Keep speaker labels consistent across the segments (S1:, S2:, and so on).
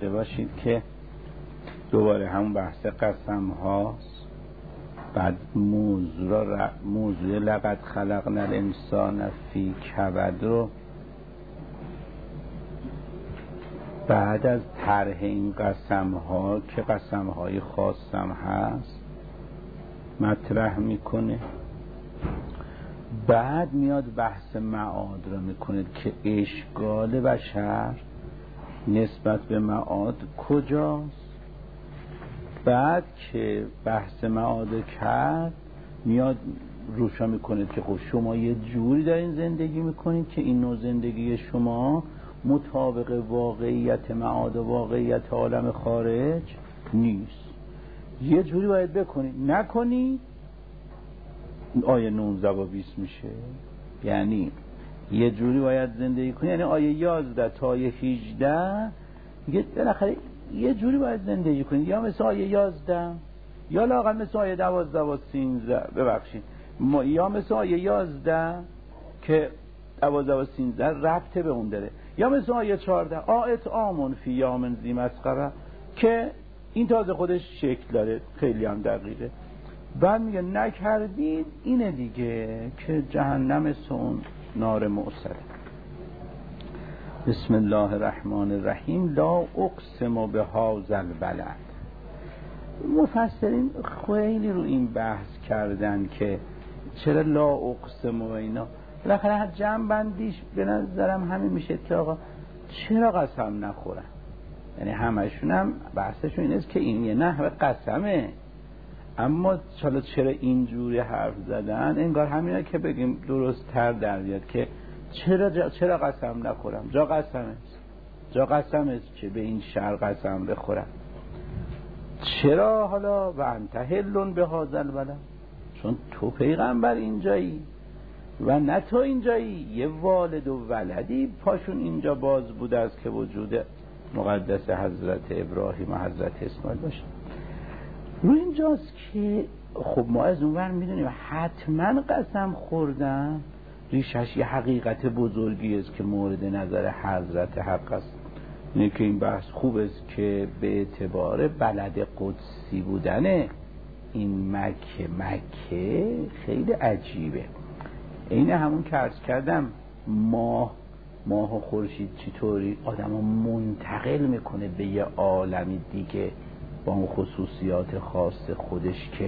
S1: داشته باشید که دوباره همون بحث قسم هاست. بعد موضوع لقد خلقنا الانسان فی کبد رو بعد از طرح این قسم ها که قسم های خاصم هست مطرح میکنه. بعد میاد بحث معاد رو میکنه که اشکال بشر نسبت به معاد کجاست. بعد که بحث معاد کرد میاد روشا میکنه که خب شما یه جوری دارین زندگی میکنید که این نوع زندگی شما مطابق واقعیت معاد و واقعیت عالم خارج نیست. یه جوری باید بکنید، نکنی آیه 19 و 20 میشه. یعنی یه جوری باید زندگی کنی، یعنی آیه 11 تا آیه 18 میگه بالاخره یه جوری باید زندگی کنید، یا مثل آیه 11 یا لااقل مثل آیه 12 و 13 ببخشید یا مثل آیه 11 که 12 و 13 ربط به اون داره، یا مثل آیه 14 اطعام فی یوم ذی مسغبه که این تازه خودش شکل داره، خیلی هم دقیقه. بعد میگه نکردید اینه دیگه که جهنم سون نار موصد. بسم الله الرحمن الرحیم. لا اقسم بهذا البلد. مفسرین خیلی رو این بحث کردن که چرا لا اقسم و اینا. بالاخره هر جمع بندیش به نظرم همین میشه که آقا چرا قسم نخورن. یعنی همشون هم بحثشون این است که این یه نحوه قسمه، اما چرا اینجوری حرف زدن انگار همینا که بگیم درست تر در بیاد که چرا قسم نخورم. جا قسم است که به این شر قسم بخورم. چرا حالا و انت حل بهذا البلد، چون تو پیغمبر اینجایی و نه تو اینجایی، یه والد و ولدی پاشون اینجا باز بوده است که وجود مقدس حضرت ابراهیم و حضرت اسماعیل باشه. رو اینجاست که خب ما از اونور میدونیم حتما قسم خوردن ریشش یه حقیقت بزرگی است که مورد نظر حضرت حق است. اینه که این بحث خوب است که به اعتبار بلد قدسی بودن این مکه خیلی عجیبه. این همون که عرض کردم ماه و خورشید چطوری آدمو منتقل میکنه به یه عالمی دیگه با اون خصوصیات خاص خودش که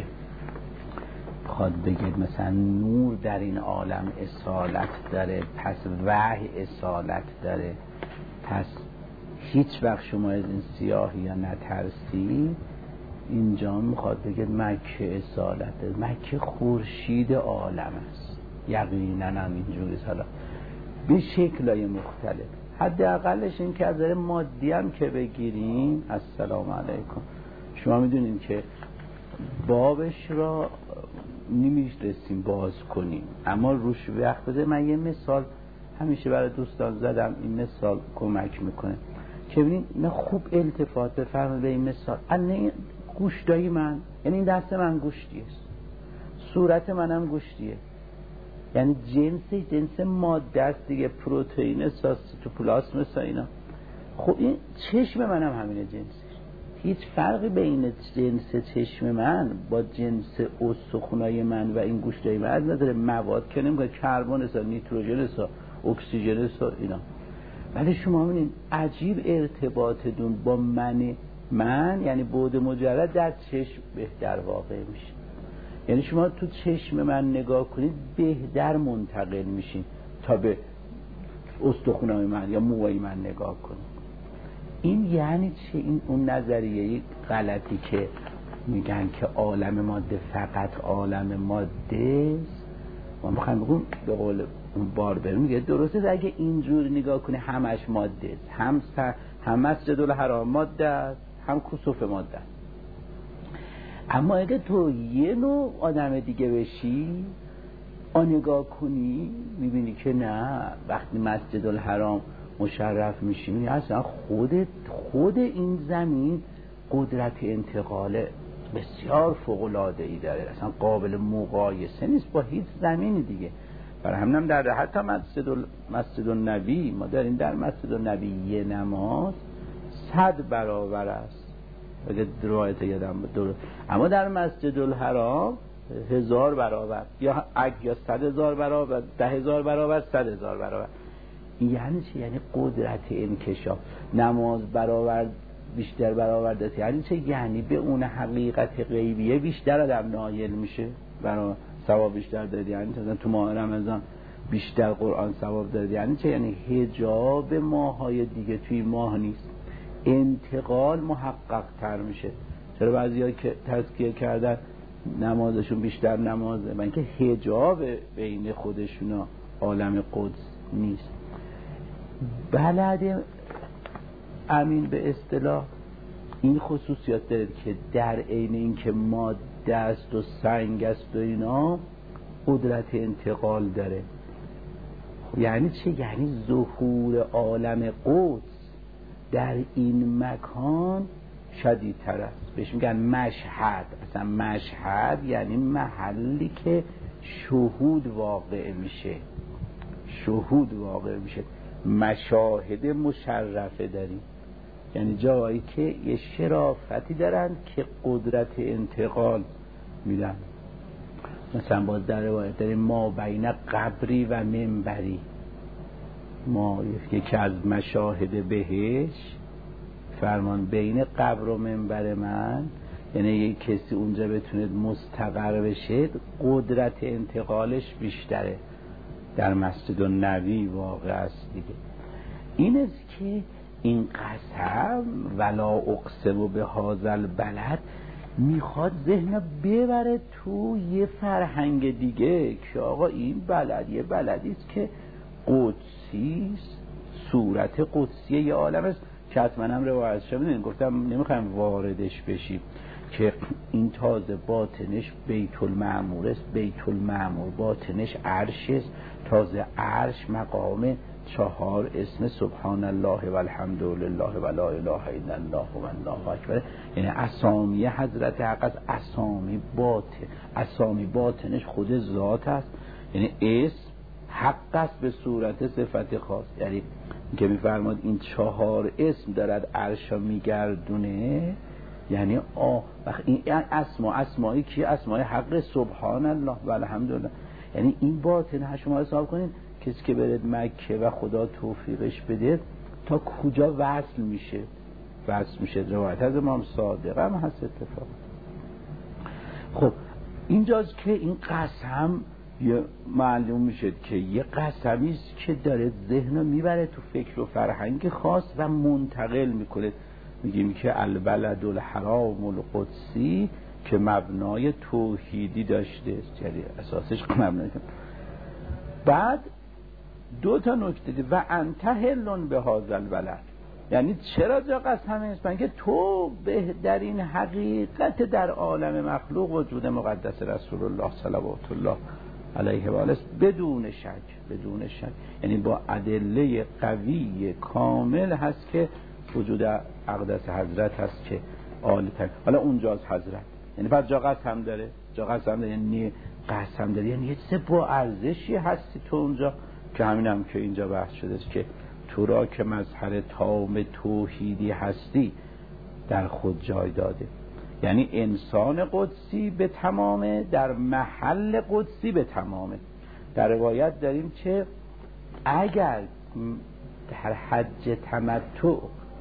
S1: بخواد بگید مثلا نور در این عالم اصالت داره، پس وحی اصالت داره، پس هیچ وقت شما از این سیاهی یا نترسی. اینجا میخواد بگید مکه اصالت داره، مکه خورشید عالم است. یقینا هم اینجوری حالا به شکلای مختلف. حداقلش این که از نظر مادی هم که بگیریم، السلام علیکم، شما میدونین که بابش را نمیرسیم باز کنیم، اما روش وقت بده. من یه مثال همیشه برای دوستان زدم، این مثال کمک میکنه که ببینید نه خوب التفات بفرمایید به این مثال. این گوشتای من، یعنی این دست من گوشتیه، صورت منم گوشتیه، یعنی جنس ماده است دیگه، پروتئین است، سیتوپلاسم است اینا. خب این چشم منم همینه جنسش. هیچ فرقی بین جنس چشم من با جنس استخونای من و این گوشتای من از نظر مواد که نمیگه کربن است، نیتروژن است، اکسیژن است اینا. ولی شما ببینید عجیب ارتباطتون با من یعنی بعد مجرد در چشم بهتر واقع میشه. یعنی شما تو چشم من نگاه کنید بهتر منتقل میشین تا به استخونای من یا موهای من نگاه کنید. این یعنی چه؟ این اون نظریه غلطی که میگن که عالم ماده فقط عالم ماده است. ما میخوایم بگم به قول اون باربر میگه درسته اگه اینجور نگاه کنی همش ماده است، هم مسجد الحرام ماده است، هم کسوف ماده است. اما اگه تو یه نوع آدم دیگه بشی نگاه کنی میبینی که نه، وقتی مسجد الحرام مشرف میشیم اصلا خود این زمین قدرت انتقال بسیار فوق‌العاده‌ای داره، اصلا قابل مقایسه نیست با هیچ زمینی دیگه. برای همینم در حتی مسجد النبی ما داریم، در مسجد النبی یه نماز 100 برابر است اگه روایت یادم درست. اما در مسجد الحرام 1000 برابر یا 100,000 برابر، 10,000 برابر، 100,000 برابر. این یعنی چی؟ یعنی قدرت انکشاف. نماز برابر بیشتر برابر دست، یعنی چه؟ یعنی به اون حقیقت غیبیه بیشتر آدم نایل میشه، برای ثواب بیشتر داره. یعنی مثلا تو ماه رمضان بیشتر قرآن ثواب داره. یعنی چه؟ یعنی حجاب ماهای دیگه توی ماه نیست، انتقال محقق تر میشه. چرا بعضیا که تزکیه کردن نمازشون بیشتر نمازه؟ من اینکه حجاب بین خودشون و عالم قدس نیست. بلد امین به اصطلاح این خصوصیات داره که در عین اینکه ماده است و سنگ است و اینا، قدرت انتقال داره. یعنی چه؟ یعنی ظهور عالم قدس در این مکان شدیدتر است. بهش میگن مشهد. اصلا مشهد یعنی محلی که شهود واقع میشه. شهود واقع میشه. مشاهد مشرفه داریم، یعنی جایی که یه شرافتی دارن که قدرت انتقال میدن. مثلا باز در روایت داریم ما بین قبری و منبری. ما یکی از مشاهد بهش فرمان بین قبر و منبر من، یعنی یک کسی اونجا بتونه مستقر بشه، قدرت انتقالش بیشتره. در مسجد النبی واقع است دیگه. این است که این قسم ولا اقسم به هذا البلد میخواد ذهن ببره تو یه فرهنگ دیگه که آقا این بلد یه بلدی است که قدسی است، صورت قدسی یه عالم است که حتما هم روایت شده. گفتم نمیخوایم واردش بشیم که این تازه باطنش بیت المعمور است، بیت المعمور باطنش عرش است، تازه عرش مقام 4 اسم سبحان الله و الحمد لله و لا اله الا الله و الله اکبر. یعنی اسامی حضرت حق است، اسامی باطنش خود ذات است. یعنی اسم حق است به صورت صفت خاص. یعنی که میفرماد این 4 اسم دارد عرشا میگردونه. یعنی این اسمایی که اسمای حق سبحان الله و الحمد لله. یعنی این باطن شما حساب کنید کسی که برد مکه و خدا توفیقش بده تا کجا وصل میشه. روایت از امام صادق هم هست اتفاق. خب اینجاست که این قسم معلوم میشه که یه قسمی است که داره ذهن رو میبره تو فکر و فرهنگ خاص و منتقل میکنه. میگیم که البلد الحرام القدسی که مبنای توحیدی داشته است، یعنی اساسش مبنای. بعد 2 نکته دی و انت هلون به هذا البلد. یعنی چرا جا قسم است؟ من که تو بهترین حقیقت در عالم مخلوق وجود مقدس رسول الله صلوات الله علیه و آله بدون شک. یعنی با ادله قوی کامل هست که وجود اقدس حضرت هست که عالی تر. حالا اونجاست حضرت. یعنی بعد جا قسم داره. یعنی قسم داره، یعنی یه چیز با ارزشی هستی تو اونجا، که همین که اینجا بحث شده است که تو را که مظهر تام توحیدی هستی در خود جای داده. یعنی انسان قدسی به تمامه، در محل قدسی به تمامه. در روایت داریم که اگر در حج تمتع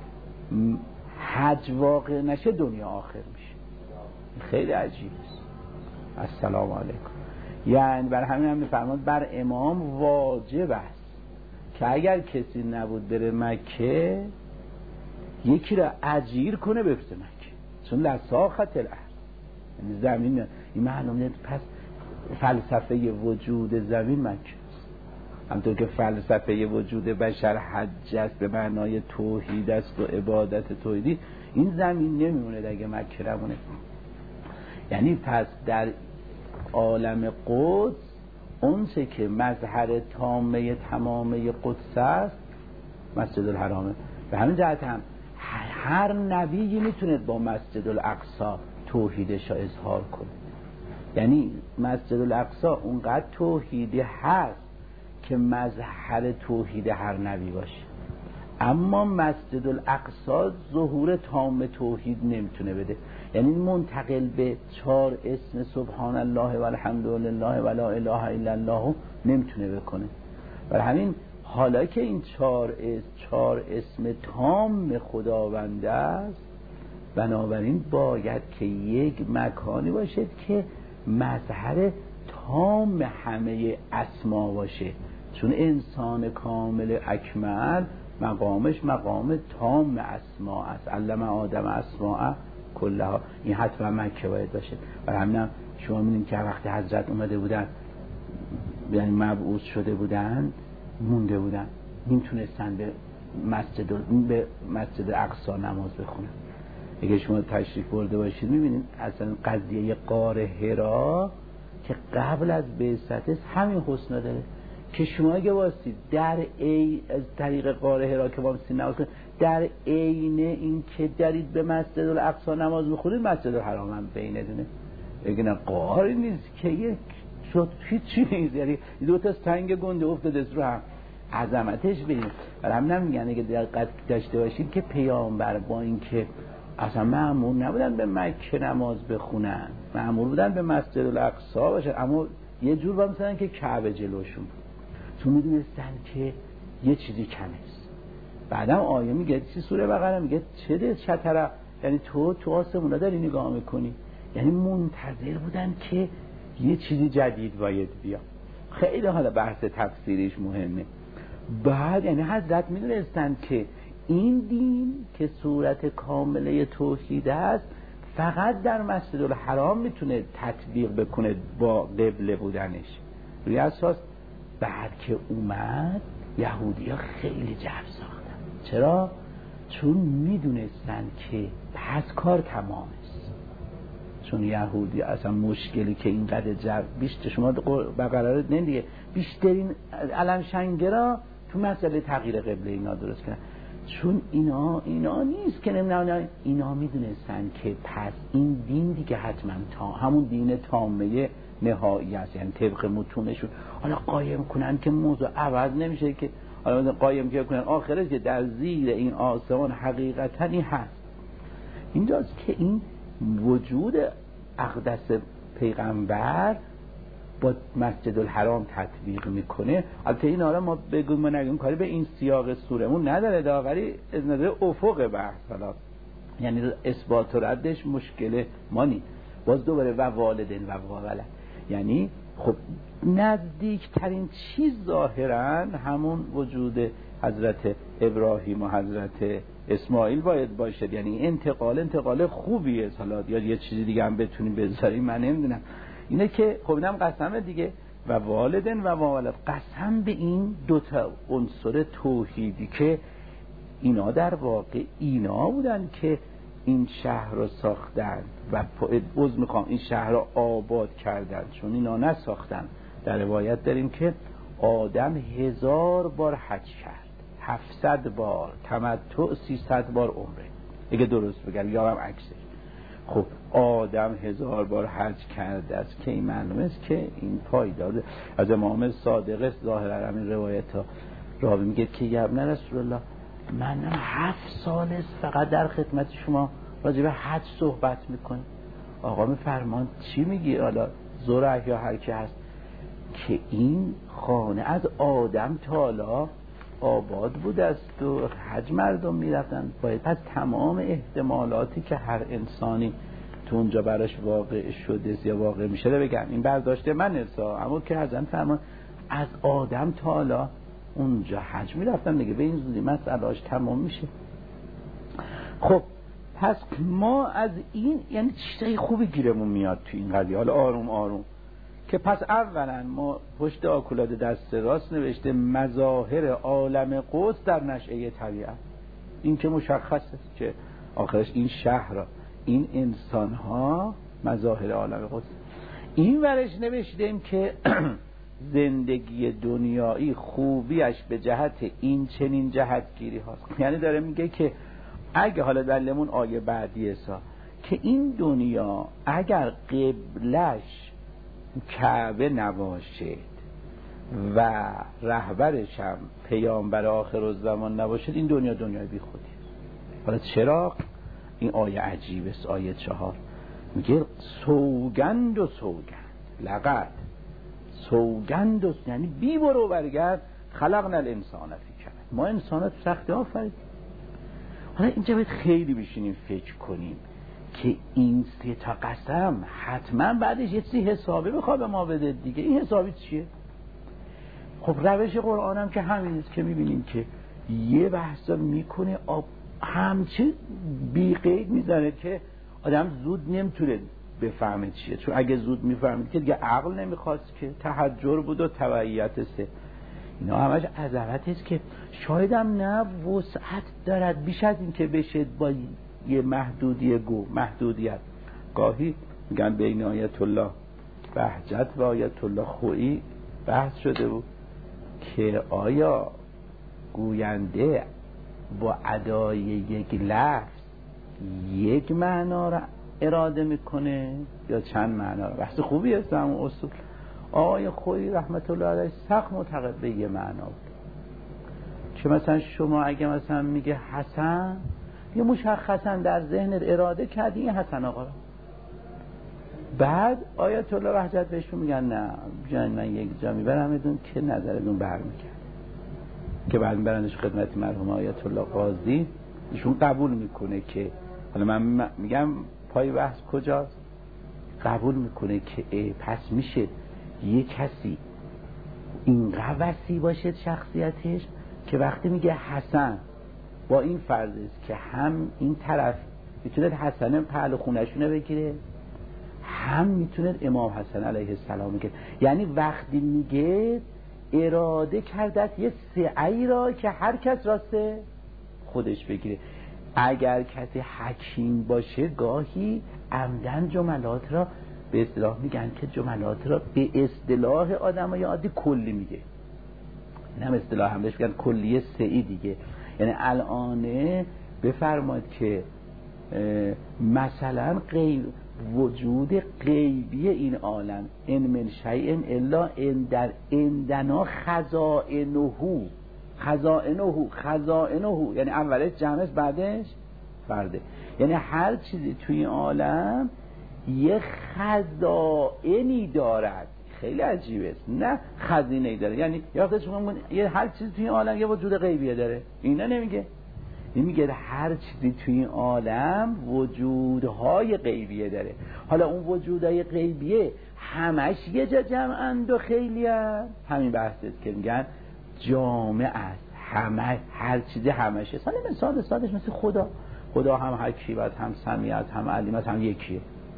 S1: حج واقع نشه دنیا آخر میشه. خیلی عجیب است. السلام علیکم. یعنی بر همین هم میفرماد بر امام واجب است که اگر کسی نبود بره مکه یکی را اجیر کنه بفرسته مکه، چون لساخت الارض، یعنی زمین. این معلومه پس فلسفه وجود زمین مکه است. همطور که فلسفه وجود بشر حج است به معنای توحید است و عبادت توحیدی، این زمین نمیمونه اگه مکه نمونه. یعنی پس در عالم قدس اون چه که مظهر تامه تمامه قدس است مسجد الحرامه. به همین جهت هم هر نبیی میتونه با مسجد الاقصی توحیدش را اظهار کنه. یعنی مسجد الاقصی اونقدر توحیدی هست که مظهر توحید هر نبی باشه. اما مسجد الاقصی ظهور تام توحید نمیتونه بده. یعنی منتقل به 4 اسم سبحان الله و الحمد لله و لا اله الا الله نمیتونه بکنه. برای همین حالا که این 4 اسم تام خداوند است، بنابراین باید که یک مکانی باشد که مظهر تام همه اسما باشه، چون انسان کامل اکمل مقامش مقام تام اسما است. علم آدم اسماء کلها. این حتما مکه باید باشه. برای همین شما می‌بینید که وقتی حضرت اومده بودن، یعنی مبعوث شده بودن، مونده بودن، نمیتونستن به مسجد اقصی نماز بخونن. اگه شما تشریف برده باشید می‌بینید اصلا قضیه غار حرا که قبل از بعثت همین حسنا داره که شما اگه واسید در از طریق غار حرا که واسید نماز کنید، در عین این که درید به مسجد الاقصی نماز بخونید، مسجد الحرام هم بینتونه. اگه نه غاری نیست که یک شد هیچی نیست، یعنی 2 تا سنگ گنده افتاده رو هم عظمتش ببینید. برای همین میگن اگه دقت داشته باشید که پیامبر با این که اصلا مأمور نبودن به مکه نماز بخونن، مأمور بودن به مسجد الاقصی باشن، اما یه جور با مثلا که کعبه جلوشون، چون میدونستن که یه چیزی کمه است. بعدم آیه میگه چی، سوره بقره میگه چه ده چتره، یعنی تو آسمونا داری نگاه میکنی، یعنی منتظر بودن که یه چیزی جدید باید بیا. خیلی حالا بحث تفسیریش مهمه. بعد یعنی حضرت میدونستن که این دین که صورت کامله توحید است فقط در مسجد الحرام میتونه تطبیق بکنه با قبله بودنش. روی اساس بعد که اومد یهودی ها خیلی جلب ساختن. چرا؟ چون میدونستن که پس کار تمام است. چون یهودی اصلا مشکلی که اینقدر جلب بیشتر، شما بقره رو دیگه، بیشترین علم شنگرا تو مسئله تغییر قبله اینا درست کردن. چون اینا نیست که نمیدونن، اینا میدونستن که پس این دین دیگه حتما همون دین تامه نهایی است، یعنی طبق متونشون حالا قایم کنن که موضوع عوض نمیشه، که حالا قایم کنن آخرش که در زیر این آسمان حقیقتا این هست. اینجاست که این وجود اقدس پیغمبر با مسجد الحرام تطبیق میکنه. البته این حالا ما بگیم ما نگیم کاری به این سیاق سورمون نداره، داوری از نظر افق بحث، حالا یعنی اثبات و ردش مشکل ما نیست. باز دوباره و والدین و ولد، یعنی خب نزدیکترین چیز ظاهرا همون وجود حضرت ابراهیم و حضرت اسماعیل باید باشد. یعنی انتقال خوبیه. حالا یا یه چیزی دیگه هم بتونیم بذاریم، من نمیدونم. اینه که خب اینم قسمه دیگه، و والدین و والد، قسم به این 2 تا عنصر توحیدی که اینا در واقع اینا بودن که این شهر رو ساختن و این شهر رو آباد کردن، چون اینا نساختن. در روایت داریم که آدم 1000 بار حج کرد، 700 بار تمتع، 300 بار عمره، اگه درست بگم یا هم عکسش. خب آدم 1000 بار حج کرده است که این معلومه است که این پایدار. از امام صادق ظاهرا همین روایت ها راوی میگه که یا ابن رسول الله، من 7 سال است فقط در خدمت شما راجع به حج صحبت میکنم. آقا میفرمان چی میگی؟ حالا زرع یا هر کی هست که این خانه از آدم تا حالا آباد بوده است و حج مردم میرفتن. باید پس تمام احتمالاتی که هر انسانی تو اونجا براش واقع شده یا واقع میشه رو بگن. این برداشته من نسا، اما که حضرت فرمان از آدم تا حالا اونجا حج میرفتن دیگه، به این زودی مسئلهاش تمام میشه. خب پس ما از این یعنی چیزای خوبی گیرمون میاد تو این قضیه. حالا آروم آروم که پس اولا ما پشت آکولاد دست راست نوشته مظاهر عالم قدس در نشأه طبیعت. این که مشخص است که آخرش این شهر، این انسان ها مظاهر عالم قدس. این ورش نوشتیم که زندگی دنیایی خوبیش به جهت این چنین جهتگیری هاست. یعنی داره میگه که اگه حالا دلمون آیه بعدی که این دنیا اگر قبلش کعبه نباشد و رهبرش هم پیامبر آخرالزمان نباشد، این دنیا دنیای بی خودی. حالا چرا؟ این آیه عجیبه است. آیه 4 میگه سوگند و سوگند، لقد سوگند و، یعنی بی برو برگرد، خلقنا الانسان فی کبد، ما انسان تو سختی آفریدیم. حالا اینجا باید خیلی بشینیم فکر کنیم که این 3 تا قسم حتما بعدش یه چیزی حسابی بخواد به ما بده دیگه. این حسابی چیه؟ خب روش قرآن هم که همین است که میبینیم که یه بحثا میکنه همچه بی قید میزنه که آدم زود نمیتونه بفهمه چیه، چون اگه زود میفهمید که دیگه عقل نمیخواست، که تحجر بود و تبعیت سه. اینا همش عظمت است که شاید هم نه وسعت دارد بیش از این که بشه با یه محدودیت. گاهی میگن بین آیت الله بهجت و آیت الله خویی بحث شده بود که آیا گوینده با ادای یک لفظ یک معنا را اراده میکنه یا چند معنا را. بحث خوبی است همون اصول. آقای خویی رحمت الله علیه سخت معتقد به یه معنا بود که مثلا شما اگه مثلا میگه حسن، یه مشخصا در ذهنت اراده کردی این حسن آقا را، بعد آیت الله وحجت بهشون میگن نه جان من یک جا میبرم بدون که نظرتون برمیگرد، که بعد میبرنش خدمت مرحوم آیت الله قاضی، ایشون قبول میکنه که، حالا من میگم پای بحث کجاست، قبول میکنه که پس میشه یه کسی اینقدر وسیع باشه شخصیتش که وقتی میگه حسن با این فرض است که هم این طرف میتونه حسن پهل خونشونه بگیره، هم میتونه امام حسن علیه السلام بگیره. یعنی وقتی میگه اراده کردت یه سعی را که هر کس راسته خودش بگیره. اگر کسی حکیم باشه گاهی عمدن جملات را به اصطلاح میگن که جملات را به اصطلاح آدمای عادی کلی میگه، این هم اصطلاح هم بهش میگن کلیه سعی دیگه. یعنی الان بفرمایید که مثلا وجود غیبی این عالم ان من شیء الا ان در عندنا خزائنه، یعنی اولش جمعش بعدش فرده، یعنی هر چیزی توی این عالم یه خزائنی دارد. خیلی عجیبه است، نه خزینه‌ای داره. یعنی یا شما یه هر چیزی توی این عالم یه وجود غیبی داره، اینا نمیگه هر چیزی توی این عالم وجودهای غیبیه داره. حالا اون وجودهای غیبیه همش یه جا جمعند و خیلی هست، همین بحث است که میگن جامع است، همه هر چیزی همشه. حالا مثال سادش مثل خدا هم حکیم است، هم سمیع است، هم علیم است، هم یکیه.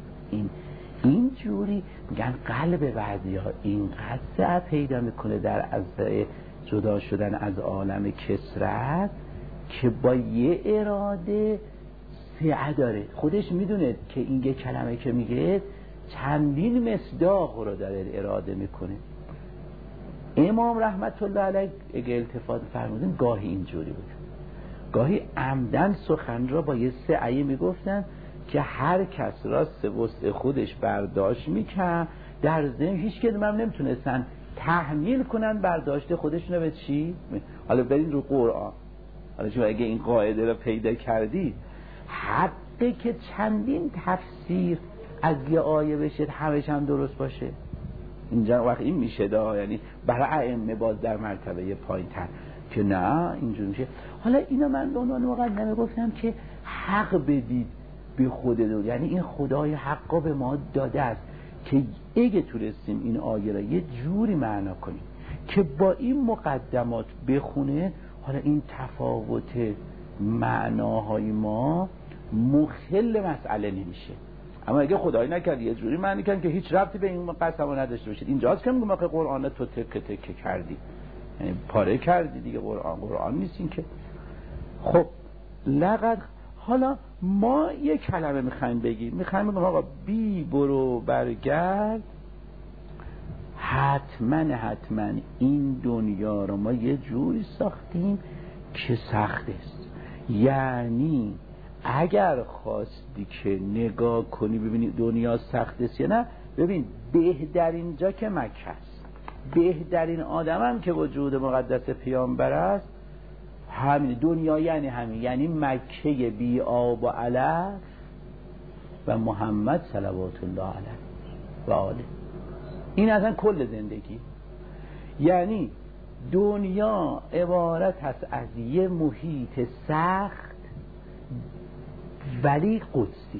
S1: این جوری میگن قلب بعضی‌ها اینقدر سعی پیدا میکنه در از جدا شدن از عالم کثرت که با یه اراده سعی داره. خودش میدونه که این یه کلمه که میگه چندین مصداق رو داره اراده میکنه. امام رحمت الله علیه اگه التفات فرمودن گاهی اینجوری بود، گاهی عمدن سخن را با یه سعی میگفتن که هر کس راست وسط خودش برداشت میکرد، در ذهن هیچ کدوم هم نمیتونستن تحمیل کنن برداشت خودشونو به چی. حالا برین رو قرآن، حالا شما اگه این قاعده رو پیدا کردی، حقی که چندین تفسیر از یه آیه بشه همش هم درست باشه، اینجا وقت این میشه دا، یعنی برای ائمه باز در مرتبه پایین تر که نه اینجور میشه. حالا اینا من به عنوان مقدمه گفتم که حق بدید به خودتون، یعنی این خدای حقا به ما داده است که اگه تونستیم این آیه را یه جوری معنا کنیم که با این مقدمات بخونه، حالا این تفاوت معناهای ما مخل مسئله نمیشه. اما اگه خدایی نکرد یه جوری معنی کن که هیچ ربطی به این قسم نداشته باشید، اینجاست که میگم که قرآن تو تکه کردی، یعنی پاره کردی دیگه، قرآن نیستین که. خب لقد، حالا ما یه کلمه میخوایم بگیم آقا بی برو برگرد، حتما این دنیا رو ما یه جوری ساختیم که سخت است. یعنی اگر خواستی که نگاه کنی ببینی دنیا سخت است یا نه، ببین بهترین جا که مکه است، بهترین آدمم که وجود مقدس پیامبر است همین دنیا، یعنی همین، یعنی مکه بی آب و علف و محمد صلوات الله علیه و آله. این اصلا کل زندگی. یعنی دنیا عبارت است از یه محیط سخت ولی قدسی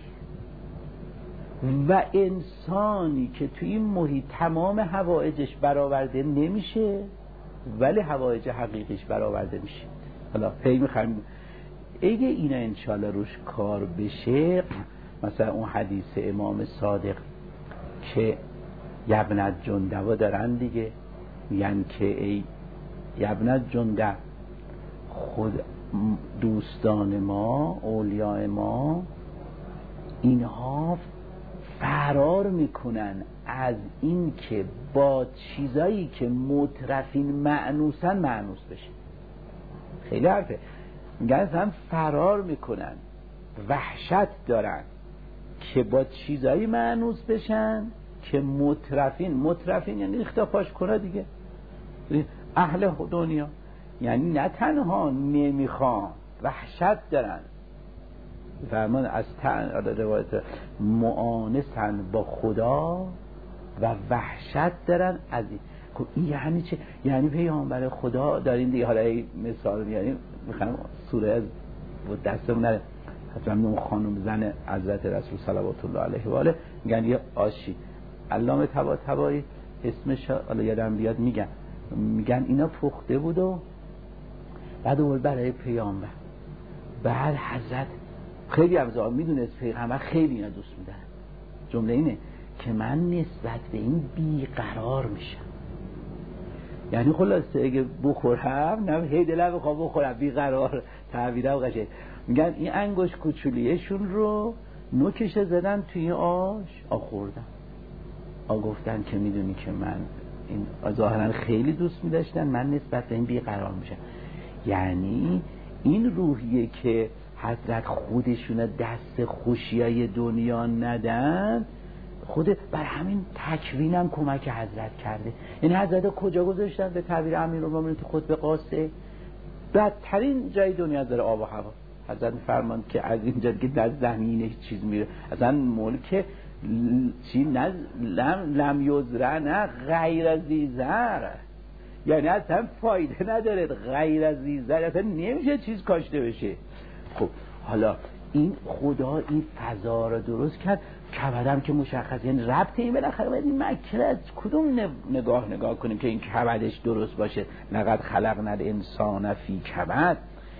S1: و انسانی که توی این محیط تمام حوائجش برآورده نمیشه ولی حوائج حقیقیش برآورده میشه. حالا پی میخوایم اگه اینا انشالله روش کار بشه، مثلا اون حدیث امام صادق که یبنت جندوا دارن دیگه، میگن که ای یبنت جنده، خود دوستان ما، اولیاء ما، اینها فرار میکنن از این که با چیزایی که مترفین مأنوسن مأنوس بشه. خیلی حرفه. میگن هم فرار میکنن، وحشت دارن که با چیزایی مأنوس بشن که مترفین یعنی اختفاش کنه دیگه، اهل دنیا، یعنی نه تنها نمیخوان، وحشت دارن. فرمان از روایت معانسن با خدا و وحشت دارن از این. یعنی چه؟ یعنی پیامبر خدا دارین دیگه. حالا مثال میاریم، میخوام سوره از دستمون نره، حتما اون خانم زن حضرت رسول صلوات الله علیه و آله میگن یه آشی علامه طباطبایی اسمش حالا یادم بیاد، میگن اینا پخته بود و بعد اول برای پیامبر، بعد حضرت خیلی افضل میدونست پیغمبر خیلی اینا دوست میدارن. جمله اینه که من نسبت به این بیقرار میشم، یعنی خلاصه اگه بخورم نه هی دلم بخوام بخورم، بیقرار تعبیرم قشنگ. میگن این انگوش کوچولیشون رو نوکش زدن توی آش آخوردن، گفتن که میدونی که من این ظاهرا خیلی دوست میداشتن، من نسبت به این بیقرار میشم. یعنی این روحیه که حضرت خودشون دست خوشیای دنیا ندن، خود بر همین تکوینم کمک حضرت کرده. یعنی حضرت کجا گذاشتن؟ به تعبیر امیرالمومنین تو خطبه قاصه بدترین جای دنیا داره آب و هوا. حضرت فرمان که از اینجا که در زمین هیچ چیز میره، اصلا ملک چی نه لم یزرع نه غیر از زیزر، یعنی اصلا فایده نداره غیر از زیزر، اصلا نمیشه چیز کاشته بشه. خب حالا این خدا این فضا رو درست کرد، کبدم که مشخصه، یعنی ربط این بالاخره باید این مکره از کدوم نگاه کنیم که این کبدش درست باشه. لقد خلقنا الانسان فی کبد.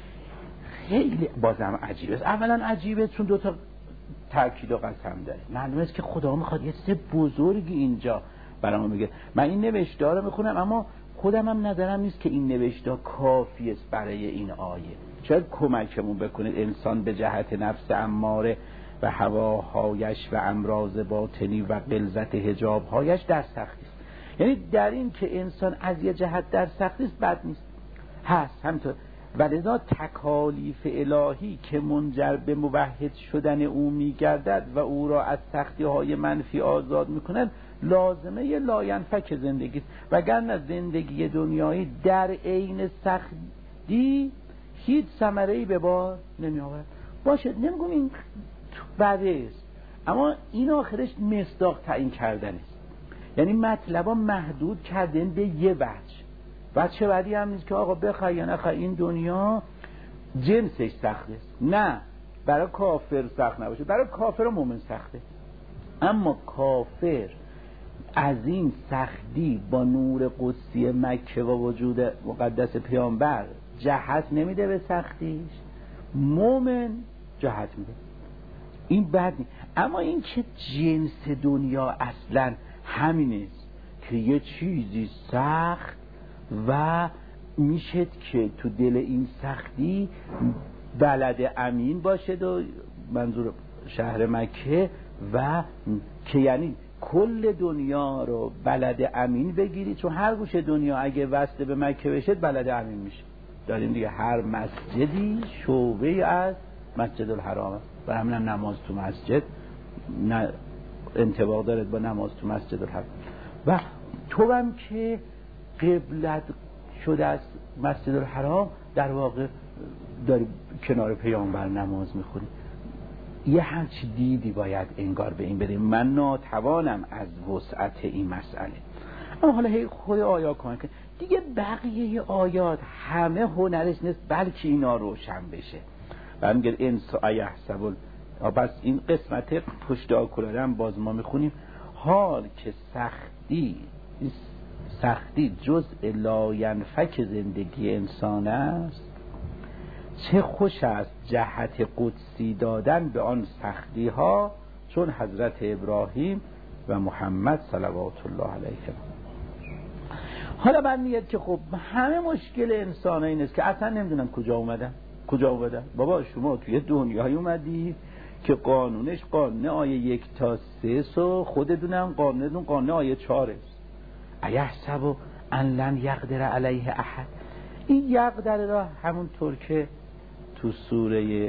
S1: خیلی بازم عجیبه است. اولا عجیبه چون دوتا تاکید و قسم داره. معلومه است که خدا میخواد یه چیز بزرگی اینجا برام میگه. من این نوشته رو میخونم اما خودم هم نظرم نیست که این نوشته کافی است برای این آیه. شاید کمکمون بکنه انسان به جهت نفس اماره و هواهایش و امراض باطنی و غلظت حجابهایش در سختی است. یعنی در این که انسان از یه جهت در سختی است بد نیست، هست همینطور. ولذا تکالیف الهی که منجر به موحد شدن او میگردد و او را از سختی های منفی آزاد میکند لازمه لاینفک زندگی است. وگرنه زندگی دنیایی در عین سختی هیچ ثمره‌ای به بار نمی آورد. باشه نمیگم این بده است، اما این آخرش مصداق تعیین کردن است. یعنی مطلبا محدود کردن به یه وجه بعدی هم نیست که آقا بخوای یا نخوای این دنیا جنسش سخت است. نه، برای کافر سخت نباشه، برای کافر و مومن سخته. اما کافر از این سختی با نور قدسی مکه و وجود مقدس پیامبر جهت نمیده به سختیش، مومن جهت میده. این بد نیست. اما این که جنس دنیا اصلا همین است که یه چیزی سخت و میشه که تو دل این سختی بلد امین باشه، و منظور شهر مکه، و که یعنی کل دنیا رو بلد امین بگیری، چون هر گوشه دنیا اگه وصل به مکه بشه بلد امین میشه. داریم دیگه هر مسجدی شعبه از مسجد الحرام، و همین هم نماز تو مسجد انطباق دارد با نماز تو مسجد الحرام. و تو هم که قبلت شده از مسجد الحرام در واقع داری کنار پیامبر نماز میخونی. یه همچی دیدی باید انگار به این بدیم. من ناتوانم از وسعت این مسئله. اما حالا خود آیات کن که دیگه بقیه آیات همه هنرش نیست بلکه اینا روشن بشه. و میگه انسا یحسب. پس این قسمت پشت آکولارم باز ما میخونیم حال که سختی جزء لاینفک زندگی انسان است، چه خوش است جهت قدسی دادن به آن سختی ها، چون حضرت ابراهیم و محمد صلوات الله علیهم. حالا من میگه که خب همه مشکل انسان این است که اصلا نمیدونن کجا اومدن. بابا شما توی دنیای اومدی که قانونش قانون آیه 1 تا 3 و خودتونم قانون آیه 4 است. ایحسب ان لن یقدر علیه احد. این یقدر را همونطور که تو سوره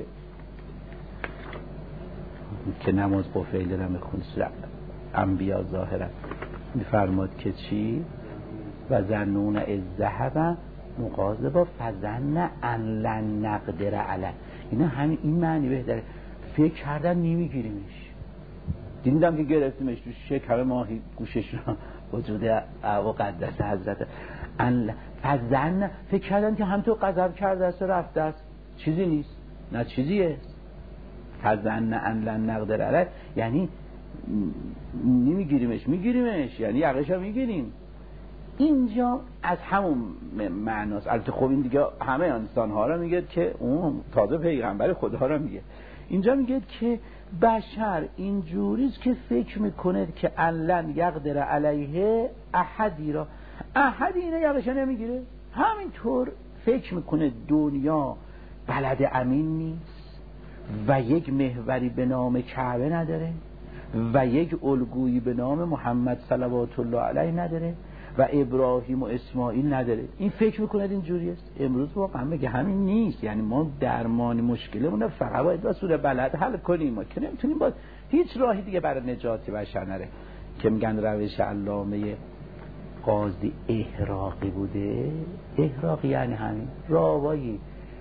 S1: که نماز قفیل را میخونی، سوره انبیاء ظاهرا میفرماد که چی؟ و ظنون از ذهب مغاضبا فظن ان لن نقدر علیه. اینا همین این معنی بهتره. فکر کردن نمیگیریمش. دیدم که گرفتیمش تو شکم ماهی گوشش را وجود و قدس حضرت فظن، فکر کردن که هم تو غضب کرده است و رفته است. چیزی نیست، نه چیزیه. فظن ان لن نقدر علیه یعنی نمیگیریمش، میگیریمش یعنی یقش ها میگیریم. اینجا از همون معناست. البته خب این دیگه همه انسان ها را میگه که اون تازه پیغمبر خدا را میگه. اینجا میگه که بشر اینجوریست که فکر میکنه که لن یقدر علیه احدی را، احدی اینه یقش نمیگیره. همینطور فکر میکنه دنیا بلد امین نیست و یک محوری به نام کعبه نداره و یک الگویی به نام محمد صلوات الله علیه نداره و ابراهیم و اسماعیل نداره. این فکر میکنه اینجوری است. امروز واقعا میگه همین نیست. یعنی ما درمان مشکلمون فقط باید با سوره بلد حل کنیم. ما که نمیتونیم با هیچ راهی دیگه برای نجات بشر نره. که میگن روش علامه قاضی احراقی بوده. احراق یعنی همین راوایی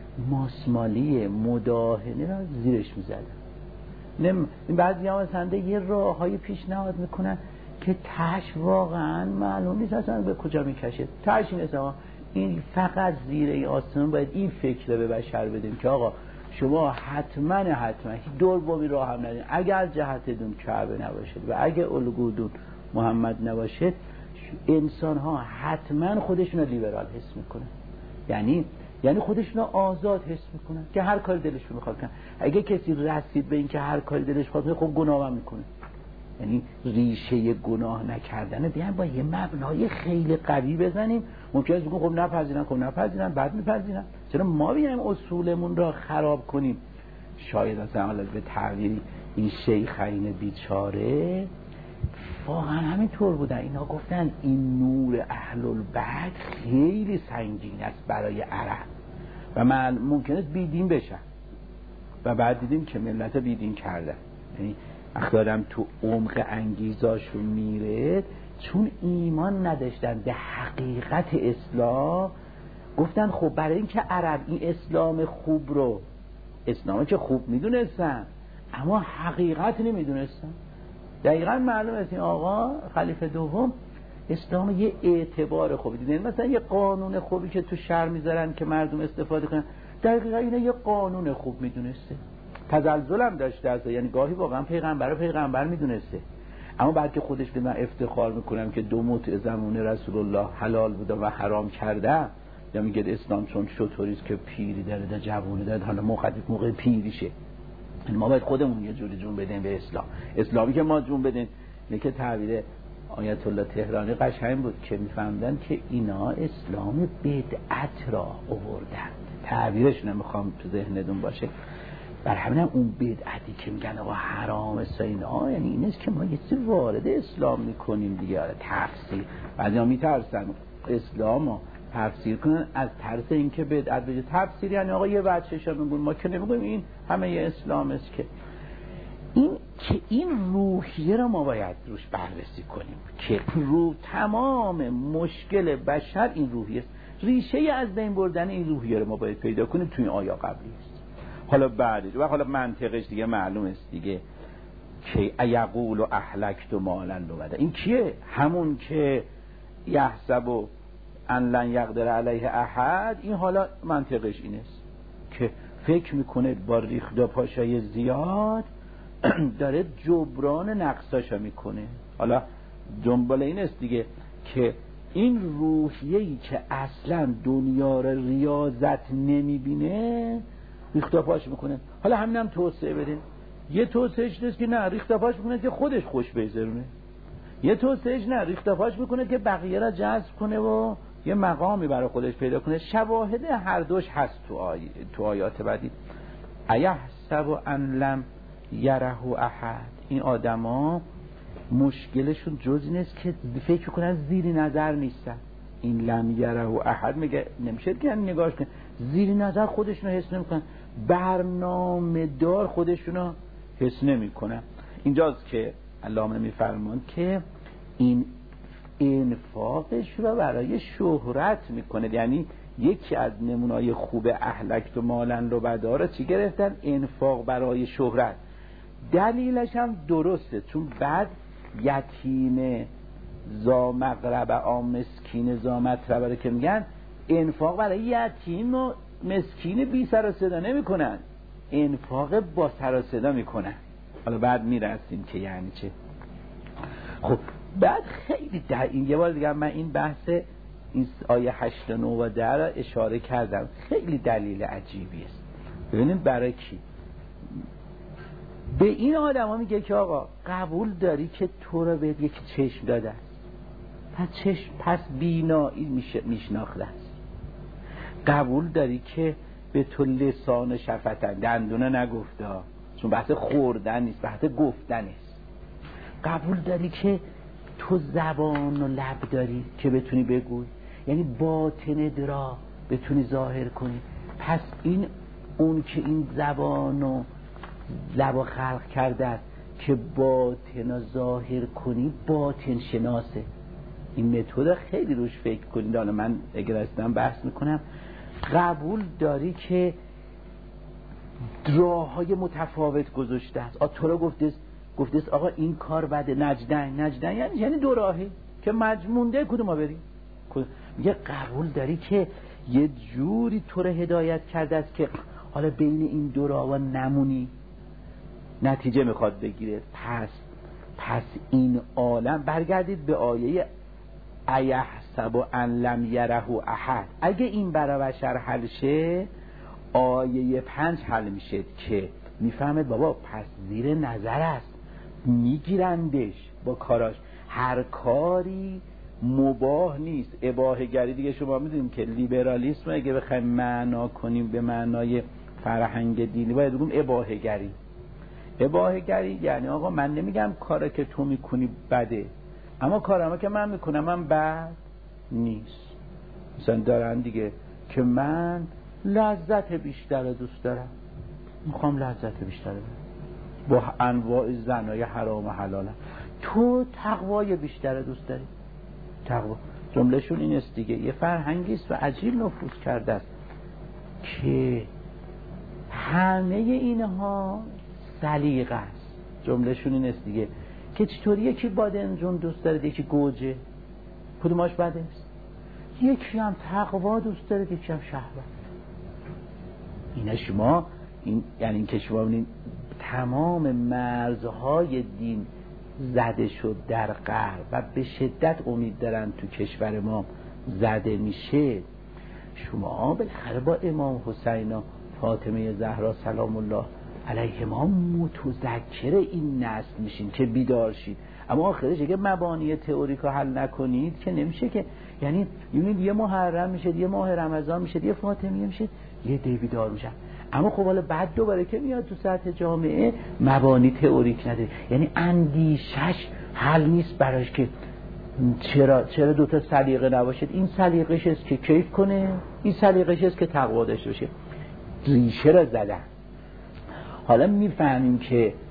S1: ماسمالی مداهنه را زیرش میزدن. این بعضی ها مثلا یه راه های پیشنهاد میکنن که تش واقعا معلوم نیست اصلا به کجا میکشه. تش این است این فقط زیر این آسمان باید این فکر به بشر بدیم که آقا شما حتما دور بامی راه هم ندین. اگر جهتتون کعبه نباشد و اگر الگودون محمد نباشد، انسان ها حتما خودشون رو لیبرال حس میکنن. یعنی خودشون رو آزاد حس میکنن که هر کاری دلشون میخواد کنن. اگه کسی رسید به این که هر کاری دلش خواهد خب گناه هم میکنه. یعنی ریشه گناه نکردنه. بیان با یه مبنای خیلی قوی بزنیم. ممکنه بگم خب نپذیرن بعد میپذیرن. چرا ما بیایم اصولمون را خراب کنیم؟ شاید مثلا به تعبیری این شیخین بیچاره واقعا همینطور بودن. اینا گفتن این نور اهل البعد خیلی سنگین است برای عرب و من ممکنه بیدین بشن و بعد دیدیم که ملت بیدین کردن. یعنی اخدارم تو عمق انگیزاشون میره چون ایمان نداشتن به حقیقت اسلام. گفتن خب برای این که عرب این اسلام خوب رو اسلامی که خوب میدونستن اما حقیقت نمیدونستن. دقیقا معلوم است این آقا خلیفه دوم اسلام یه اعتبار خوبی دیدن. مثلا یه قانون خوبی که تو شهر میذارن که مردم استفاده کنن، دقیقا اینه یه قانون خوب میدونسته. تزلزل هم داشته است. یعنی گاهی واقعا پیغمبر میدونسته، اما بعد که خودش به من افتخار میکنم که دو متع زمان رسول الله حلال بوده و حرام کرده، یا میگه اسلام چون شطوریست که پیری داره ده جوانی داره، حالا موقع پیریشه. ما باید خودمون یه جوری جون بدیم به اسلامی که ما جون بدیم. که تعبیر آیت الله تهرانی قشنگ بود که میفهمدن که اینا اسلام بدعت را آوردن. تعبیرش نمیخوام تو ذهنتون باشه. بر همین اون بدعتی که میگن آقا حرام اینا، یعنی این است که ما یه چیزی وارد اسلام میکنیم دیگه. تفسیر بعضیا میترسن اسلامو تفسیر کنن از ترس اینکه بدعت بشه. تفسیر یعنی آقا یه بچه‌شا میگن، ما که نمیگیم این همه یه اسلام است. که این که این روحیه رو ما باید روش بررسی کنیم که تمام مشکل بشر این روحیه است. ریشه از بین بردن این روحیه رو ما باید پیدا کنیم توی این آیا قبلی است. حالا بعدش و حالا منطقش دیگه معلوم است دیگه که ایقول و اهلکت و مالا لبدا. این کیه؟ همون که یحسب ان لن یقدر علیه احد. این حالا منطقش این است که فکر میکنه با ریخت پاشای زیاد داره جبران نقصاشا میکنه. حالا دنبال این است دیگه که این روحیه‌ای که اصلا دنیا رو ریاضت نمیبینه ریخت پاش میکنه. حالا همینم توسعه بده. یه توسعهش نیست که نه ریخت پاش میکنه که خودش خوش بگذرونه، یه توسعهش نه ریخت پاش میکنه که بقیه را جذب کنه و یه مقامی برای خودش پیدا کنه. شواهد هر دوش هست تو آیات بعدی. ایحسب ان لم یره احد. این آدما مشکلشون جز این است که فکر کنن زیر نظر نیستن. این لم یره احد میگه نمیشه که نگاهش کنن زیر نظر خودشونو حس نمیکنن، برنامه دار خودشونو حس نمیکنن. اینجاست که علامه میفرمان که این انفاقش رو برای شهرت میکنه. یعنی یکی از نمونای خوب اهلکت و مالن لبدا رو چی گرفتن؟ انفاق برای شهرت. دلیلش هم درسته، چون بعد یتیم زا مقربه مسکین زا مطربه که میگن انفاق برای یتیم و مسکین بی سر و صدا نمی کنن، انفاق با سر و صدا میکنن. حالا بعد میرسیم که یعنی چه. خب بعد خیلی این یه بار دیگه من این بحث این آیه 8 و 9 و 10 را اشاره کردم، خیلی دلیل عجیبی است. ببینید برای کی؟ به این آدم ها میگه که آقا قبول داری که تو را به یک چشم داده است، پس بینایی میشناخته است. قبول داری که به تو لسان شفتن، دندونه نگفته، چون بحث خوردن نیست، بحث گفتن است. قبول داری که تو زبان و لب داری که بتونی بگوی، یعنی باطن را بتونی ظاهر کنی. پس این اون که این زبان و لب خلق کرده است که باطن را ظاهر کنی، باطن شناسه. این متد خیلی روش فکر کنید. حالا من اگر هستم بحث میکنم. قبول داری که راههای متفاوت گذاشته است. تو رو گفته است آقا این کار بده، نجدن یعنی دو راهی که مجمونده کدوم ما بریم. میگه قبول داری که یه جوری تو رو هدایت کرده است که حالا بین این دو راه نمونی، نتیجه میخواد بگیره. پس این عالم، برگردید به آیه ایحسب ان لم یره احد. اگه این برای بشر حل شه، آیه 5 حل میشه که میفهمد بابا پس زیر نظر است، میگیرندش با کاراش. هر کاری مباح نیست. اباحه گری دیگه شما میدونیم که لیبرالیسم اگه بخوایم معنا کنیم به معنای فرهنگ دینی باید بگیم اباحه گری یعنی آقا من نمیگم کاری که تو میکنی بده، اما کارم که من میکنم من بد نیست. مثلا دارن دیگه که من لذت بیشتر دوست دارم، میخوام لذت بیشتر دارم با انواع زنای حرام و حلالم. تو تقوای بیشتر دوست داری. تقوا جملهشون این است دیگه. یه فرهنگی است و عجیب نفوذ کرده است که همه اینها سلیقه است. جملهشون این است دیگه که چطوری یکی بادنجون دوست داره، یکی گوجه، کدوماش بده است؟ یکی هم تقوا دوست داره، یکی هم شهوت. اینا شما یعنی این که شما ببینید تمام مرزهای دین زده شد در غرب و به شدت امید دارن تو کشور ما زده میشه. شما بالاخره با امام حسین و فاطمه زهرا سلام الله علیهما متذکر این نسل میشین که بیدار شید. اما آخرش اگه مبانی تئوریک رو حل نکنید که نمیشه که. یعنی یه محرم میشه، یه ماه رمضان میشه، یه فاطمیه میشه، یه دی بیدار میشن. اما خب حالا بعد دوباره که میاد تو سطح جامعه مبانی تئوریک نداره، یعنی اندیشش حل نیست براش که چرا دوتا سلیقه نباشد. این سلیقه‌ش است که کیف کنه، این سلیقه‌ش است که تقوا داشته باشه. ریشه را زدن. حالا میفهمیم که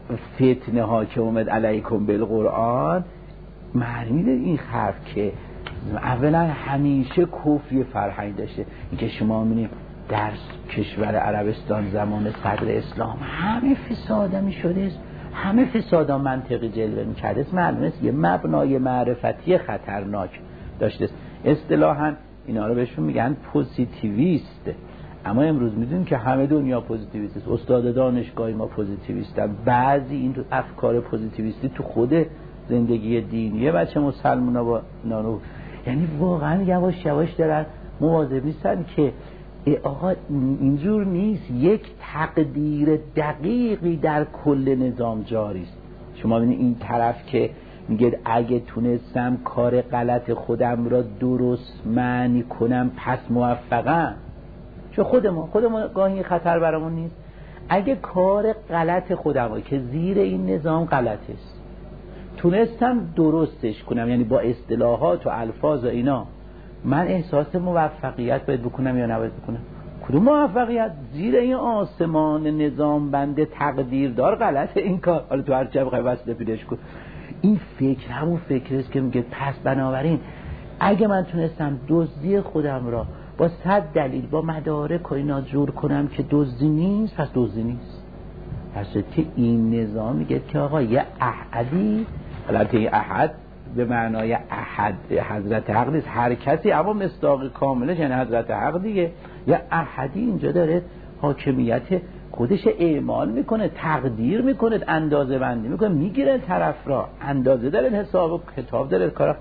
S1: فتنه ها که اومد علیکم بالقرآن معنی این حرف که اولا همیشه کفر فرهنگ داشته. این که شما می‌بینید در کشور عربستان زمان صدر اسلام همه فسادمی شده است، همه فسادا منطقی جلوه می‌کرده است، معلومه است یه مبنای معرفتی خطرناک داشته است. اصطلاحاً اینا رو بهشون میگن پوزیتیویست، اما امروز میدونیم که همه دنیا پوزیتیویست است. استاد دانشگاهی ما پوزیتیویستن، بعضی این تو افکار پوزیتیویستی تو خود زندگی دینیه بچه مسلمونا با نانو، یعنی واقعا یواش یواش دارن مواظب نیستن که آقا اینجور نیست، یک تقدیر دقیقی در کل نظام جاری است. شما ببینید این طرف که میگه اگه تونستم کار غلط خودم را درست معنی کنم پس موفقم. چون خودمون گاهی خطر برامون نیست. اگه کار غلط خودم که زیر این نظام غلط است تونستم درستش کنم، یعنی با اصطلاحات و الفاظ و اینا، من احساس موفقیت باید بکنم یا نباید بکنم؟ کدوم موفقیت؟ زیر این آسمان نظام بنده تقدیردار غلطه این کار. حالا تو هر چه بخوای واسه پیداش کن. این فکر همون فکر است که میگه پس بنابراین اگه من تونستم دزدی خودم را با 100 دلیل با مدارک و اینا جور کنم که دزدی نیست، پس دزدی نیست. پس که این نظام میگه که آقا یه احدی، البته این احد به معنای احد حضرت حق نیست، هر کسی، اما مصداق کاملش یعنی حضرت حق دیگه. یه احدی اینجا داره حاکمیت خودش اعمال میکنه، تقدیر میکنه، اندازه بندی میکنه، میگیره طرف را، اندازه داره، حساب و کتاب داره کارا.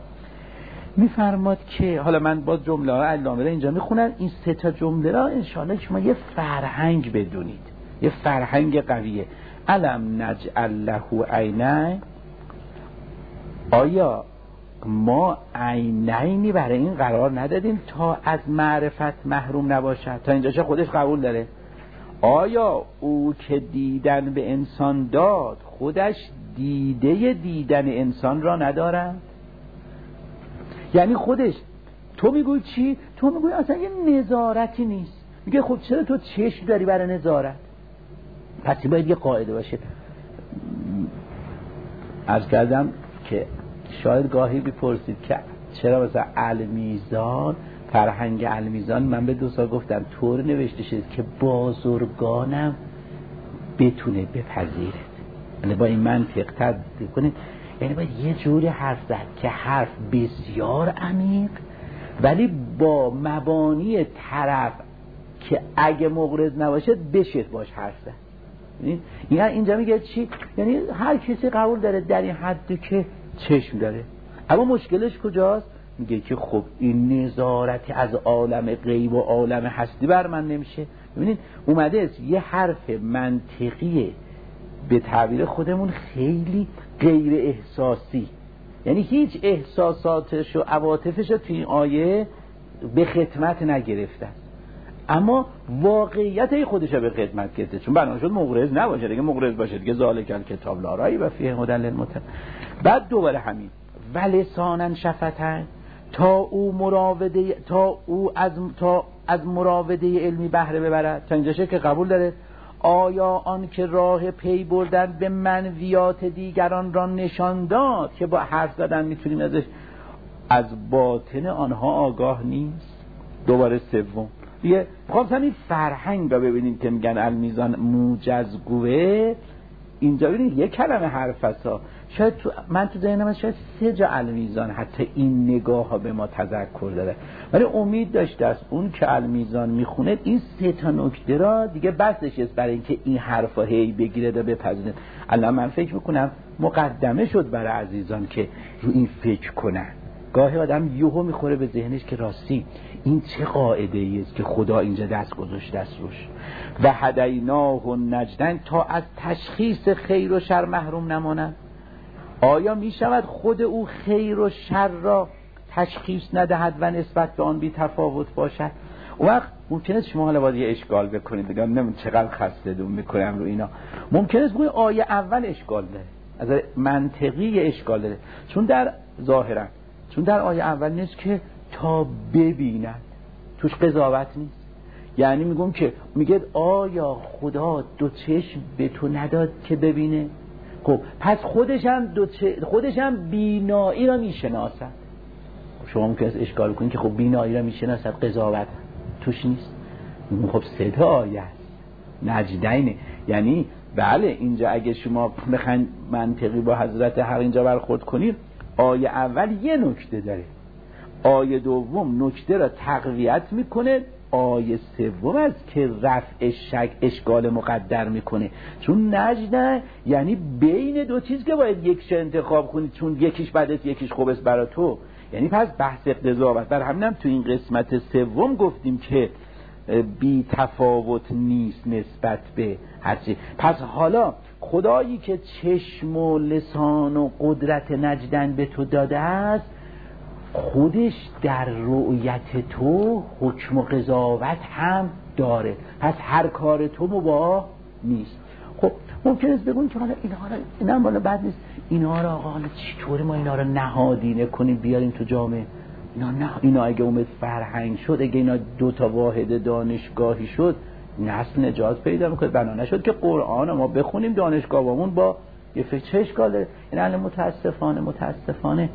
S1: میفرماد که حالا من با جمله ها علامه را اینجا میخونم، این 3 تا جمله را انشاءالله شما یه فرهنگ بدونید، یه فرهنگ قویه. الم نجعل له عینین، آیا ما عینینی برای این قرار ندادیم تا از معرفت محروم نباشد؟ تا اینجاش خودش قبول داره. آیا او که دیدن به انسان داد خودش دیده دیدن انسان را ندارد؟ یعنی خودش، تو میگوی چی؟ تو میگوی اصلا یه نظارتی نیست. میگه خب چرا تو چشم داری برای نظارت؟ پس باید یه قاعده باشه. عرض کردم که شاید گاهی بپرسید که چرا مثلا المیزان، فرهنگ المیزان، من به 2 سال گفتم طور نوشته شده که بازرگانم بتونه بپذیره، یعنی با این منطق تدبیر کنید. یعنی باید یه جوری حرف زد که حرف بسیار عمیق ولی با مبانی طرف که اگه مغرض نباشه بشه باش حرف زد. یعنی اینجا میگه چی؟ یعنی هر کسی قبول داره در این حدی که چشم داره، اما مشکلش کجاست؟ میگه که خب این نظارتی از عالم غیب و عالم هستی بر من نمیشه. ببینید اومده است یه حرف منطقیه به تعبیر خودمون خیلی غیر احساسی، یعنی هیچ احساساتش و عواطفش رو توی این آیه به خدمت نگرفتن، اما واقعیت خودش رو به خدمت گرفته. چون بنا شد مغرض نباشه دیگه، مغرض باشه دیگه ذالک الکتاب لا ریب فیه هدی للمتقین. بعد دوباره همین ولسانا شفتن، تا او از مراوده علمی بهره ببرد. تا اینجاشه که قبول داره. آیا آن که راه پی بردن به منویات دیگران را نشان داد که با حرف زدن میتونیم ازش از باطن آنها آگاه نیست؟ دوباره سوم دیگه میخوام این فرهنگ رو ببینیم که میگن المیزان موجزگوه. اینجا ببینید یک کلمه حرف هستا، شاید من تو ذهنم شاید 3 جا المیزان حتی این نگاه ها به ما تذکر داره، ولی امید داشته است اون که المیزان میخونه این 3 تا نکته را دیگه بسش است برای اینکه این حرفا هی بگیره و بپذیره. الان من فکر میکنم مقدمه شد برای عزیزان که رو این فکر کنن. گاهی آدم یهو میخوره به ذهنش که راستی این چه قاعده ای است که خدا اینجا دست گذاشته است روش. و هدیناه النجدین، تا از تشخیص خیر و شر محروم نماند. آیا می شود خود او خیر و شر را تشخیص ندهد و نسبت به آن بی تفاوت باشد؟ اون وقت ممکنه شما حالا باید یه اشکال بکنید، بگم نمیم چقدر خسته دون میکنم رو اینا. ممکنه گوی آیه اول اشکال داره، از منطقی اشکال داره، چون در آیه اول نیست که تا ببیند، توش قضاوت نیست. یعنی میگم که میگه آیا خدا 2 چشم به تو نداد که ببینه؟ خب پس خودش هم بینایی را میشناسد. شما ممکنه اشکال کنید که خب بینایی را میشناسد، قضاوت توش نیست. خب 3 آیه است نجدینه، یعنی بله اینجا اگه شما بخواید منطقی با حضرت حق اینجا برخورد کنید، آیه اول یه نکته داره، آیه دوم نکته را تقویت میکنه، آیه سوم است که رفع شک اشکال مقدر میکنه. چون نجده یعنی بین دو چیز که باید یکش انتخاب کنید، چون یکیش بدت یکیش خوب است برای تو، یعنی پس بحث قضاوت. بر همینم تو این قسمت سوم گفتیم که بی تفاوت نیست نسبت به هرچی. پس حالا خدایی که چشم و لسان و قدرت نجدن به تو داده است، خودش در رؤیت تو حکم و قضاوت هم داره، پس هر کار تو مباح نیست. خب ممکنه است بگون که حالا اینا هم بالا بد نیست، اینا را آقا حالا چطوری ما اینا را نهادینه کنیم بیاریم تو جامعه؟ اینا اگه اومد فرهنگ شد، اگه اینا 2 واحد دانشگاهی شد، نسل نجات پیدا میکنه. بنا نشد که قرآن ما بخونیم دانشگاهمون با یه فکر چه اشکاله؟ این الان متاسفانه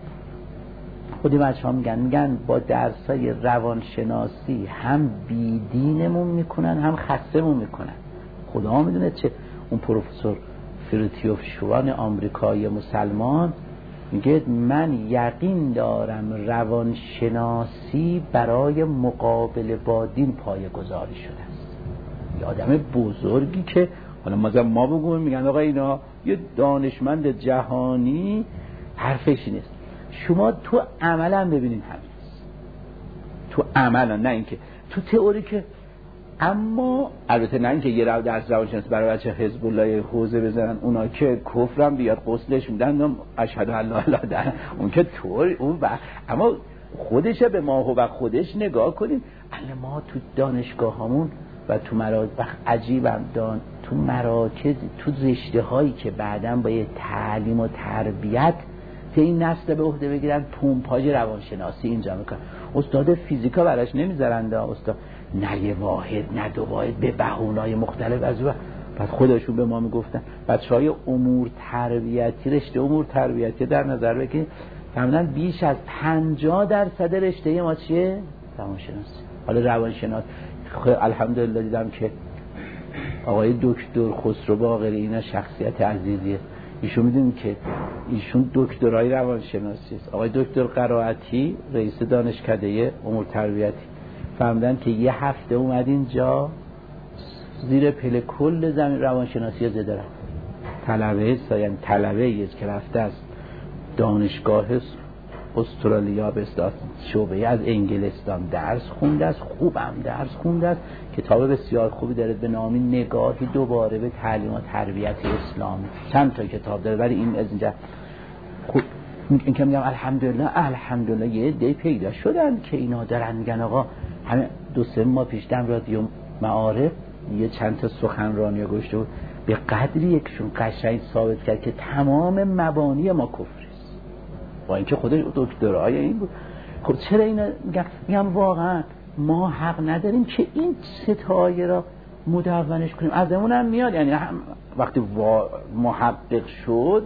S1: خودی بچه ها میگن با درسای روانشناسی هم بیدینمون میکنن هم خستمون میکنن. خدا میدونه چه. اون پروفسور فریتیوف شوان آمریکایی مسلمان میگه من یقین دارم روانشناسی برای مقابله با دین پایه‌گذاری شده است. یه آدم بزرگی که حالا ما بگویم میگن آقا اینا یه دانشمند جهانی حرفش نیست. شما تو عمل هم ببینین همین است، تو عمل هم، نه اینکه تو تئوری که. اما البته نه اینکه یه درس روانشناسی برای بچه حزب الله حوزه بزنن، اونا که کفرم بیاد غسلش میدن اشهد ان لا اله الا الله، اون که طور اون اما خودشه به ما و خودش نگاه کنیم. الان ما تو دانشگاهامون و تو مراکز عجیبم تو مراکز، تو رشته هایی که بعداً با یه تعلیم و تربیت که این نسل به عهده بگیرن، پمپاژ روانشناسی اینجا میکنن. استاد فیزیکا براش نمیذارن، استاد نه یه واحد نه 2 واحد به بهونه‌های مختلف از اون. بعد خودشون به ما میگفتن بچهای امور تربیتی، رشته امور تربیتی در نظر بگیرید، فهمیدن بیش از 50% رشته ما چیه؟ روانشناسی. حالا روانشناس الحمدلله دیدم که آقای دکتر خسرو باقری اینا شخصیت عزیزیه. ایشون میدونیم که ایشون دکترای روانشناسی است. آقای دکتر قرائتی رئیس دانشکده امور تربیتی فهمیدن که یه هفته اومد اینجا زیر پله کل زمین روانشناسی زده رفت. طلبه که رفته از دانشگاه استرالیا به شعبه از انگلستان درس خونده است، خوبم درس خونده است، کتاب بسیار خوبی داره به نام نگاهی دوباره به تعلیم و تربیت اسلامی، چند تا کتاب داره. ولی این از اینجا خب این که میگم الحمدلله یه دی پیدا شدن که اینا دارن میگن آقا همه 2-3 ماه پیش دم رادیو معارف یه چند تا سخنرانی گوشته بود، به قدری یکشون قشنگ ثابت کرد که تمام مبانی ما کفر است، با اینکه خودش دکترای این بود. خب چرا اینا میگم واقعا ما حق نداریم که این ستایه را مدونش کنیم، ازمون هم میاد. یعنی وقتی محقق شد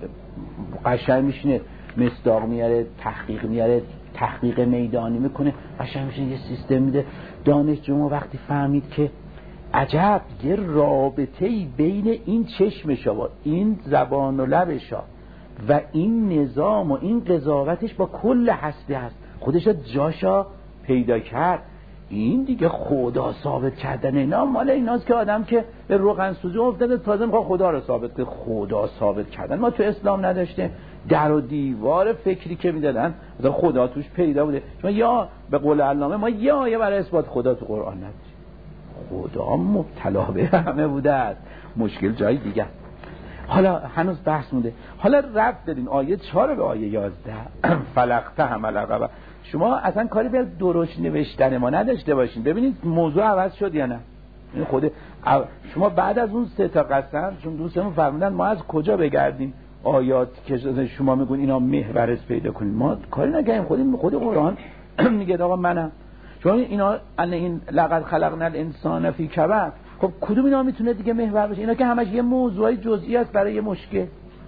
S1: قشنگ میشینه مصداق میاره، تحقیق میاره، تحقیق میدانی میکنه، قشنگ میشینه یه سیستم میده. دانشجو ما وقتی فهمید که عجب یه رابطه‌ای بین این چشمشا و این زبان و لبشا و این نظام و این قضاوتش با کل هستی هست، خودش جاشا پیدا کرد. این دیگه خدا ثابت کردن اینا مال ایناست که آدم که به روغن سوزی افتاده تازه میخواد خدا رو ثابت کنه. خدا ثابت کردن ما تو اسلام نداشته، در و دیوار فکری که میدادن خدا توش پیدا بوده. شما یا به قول علامه ما یا برای اثبات خدا تو قرآن نداریم. خدا مبتلا به همه بوده است، مشکل جای دیگه. حالا هنوز بحث مونده. حالا ربط دادیم آیه 4 به آیه 11 فلقته حمل عقبه. شما اصلا کاری به درشت نوشتن ما نداشته باشین. ببینید موضوع عوض شد یا نه. این خود شما بعد از اون 3 تا قسم چون دوستمون فرمودن ما از کجا بگردیم آیات که شما میگون اینا محور پیدا کنیم، ما کاری نکردیم. خود قرآن میگه آقا منم شما اینا این لقد خلقنا الانسان فی کبد. خب کدوم اینا میتونه دیگه محور بشه؟ اینا که همش یه موضوعی جزئی است برای یه مشکل.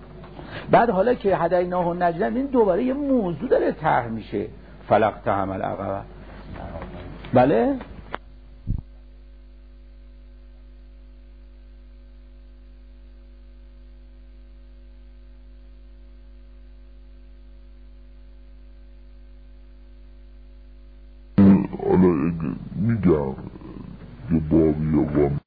S1: بعد حالا که هدیناه النجدین این دوباره یه موضوع داره طرح میشه، فلاقتحم العقبه. بله
S2: حالا میگم یه بابی